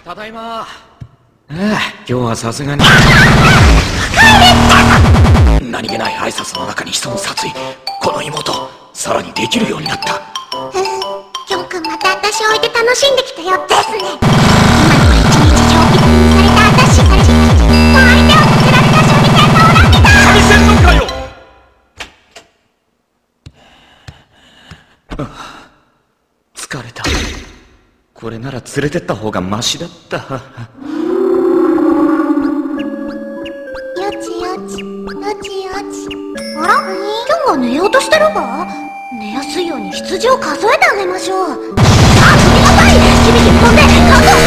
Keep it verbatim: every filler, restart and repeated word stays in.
ただいま。ああ、今日はさすがに何気ない挨拶の中に潜む殺意。この妹さらにできるようになった。 きょんくんまた私を置いて楽しんできたよですね。今のは一日長期的にされた私彼氏もう相手をさせられた勝利戦と恨みだ。 三味線のかよ。ああ、疲れた。これなら連れてった方がマシだった。 よちよちよちよち。あら、きょんが寝ようとしてるか。寝やすいように羊を数えてあげましょう。さあ、飛びなさい。響き飛んで数を